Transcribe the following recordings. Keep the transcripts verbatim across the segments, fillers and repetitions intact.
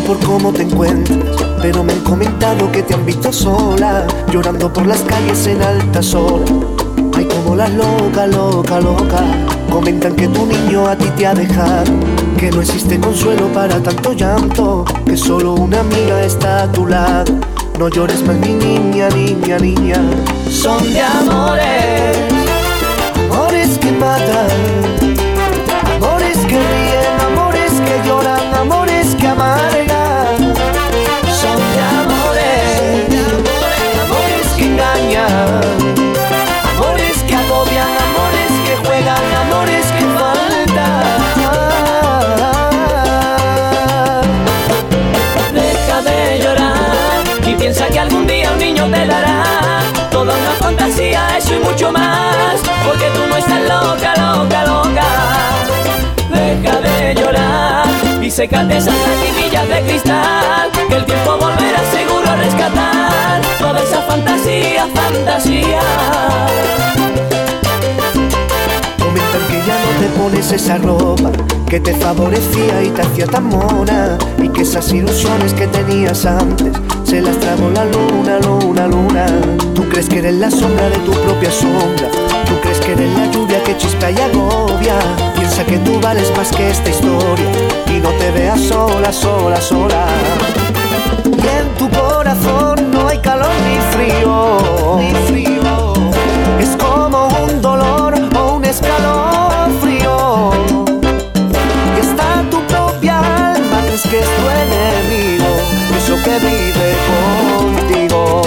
por cómo te encuentras, pero me han comentado que te han visto sola, llorando por las calles en altas horas. Ay, como las loca, loca, loca. Comentan que tu niño a ti te ha dejado, que no existe consuelo para tanto llanto, que solo una amiga está a tu lado. No llores más, mi niña, niña, niña. Son de amores, amores que matan, amores que ríen, amores que lloran, amores que amargan. Son de amores, amores que engañan, amores que agobian, amores que juegan, amores que faltan. Deja de llorar y piensa que algún día un niño te dará toda una fantasía, eso y mucho más, porque tú no estás loca, loca, loca. Deja de llorar y sécate esas lagrimillas de cristal, que el tiempo volverá seguro a rescatar toda esa fantasía, fantasía. Comentan que ya no te pones esa ropa que te favorecía y te hacía tan mona, y que esas ilusiones que tenías antes se las tragó la luna, luna, luna. Tú crees que eres la sombra de tu propia sombra, tú crees que eres la lluvia que chispa y agobia. Piensa que tú vales más que esta historia y no te veas sola, sola, sola. Y en tu corazón no hay calor ni frío, ni frío. Es como un dolor o un escalofrío. Y está tu propia alma, es que es tu enemigo, eso que vive contigo.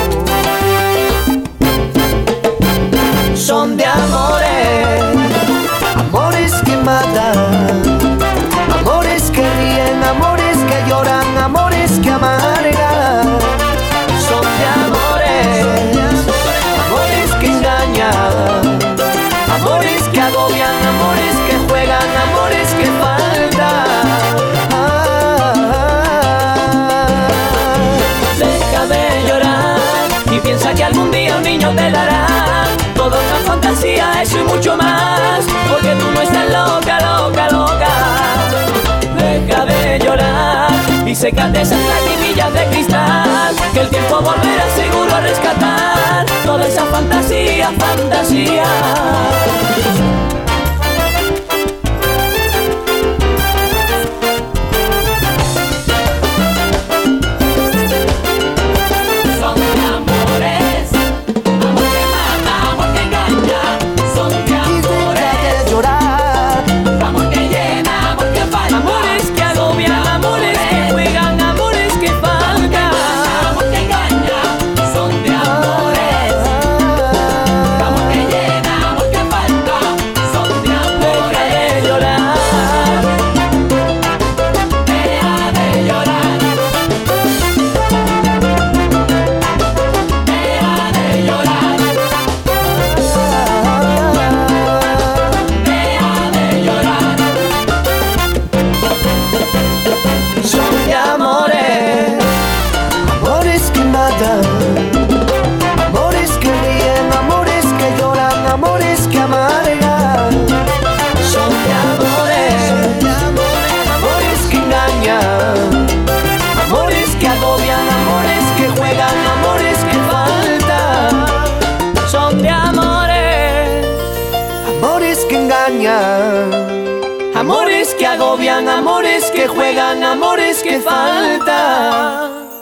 Son de amores, amores que matan, amores que ríen, amores que lloran, amores que amargan. Son de amores, amores que engañan, amores que agobian, amores que juegan, amores que faltan. Deja de llorar y piensa que algún día un niño te dará toda una fantasía, eso y mucho más, porque tú no estás loca, loca, loca. Deja de llorar y sécate esas lagrimillas de cristal, que el tiempo volverá seguro a rescatar toda esa fantasía, fantasía. Amores que ríen, amores que lloran, amores que amargan. Son de amores, amores que engañan, amores que agobian, amores que juegan, amores que faltan. Son de amores, amores que engañan, amores que agobian, amores que juegan, amores que faltan.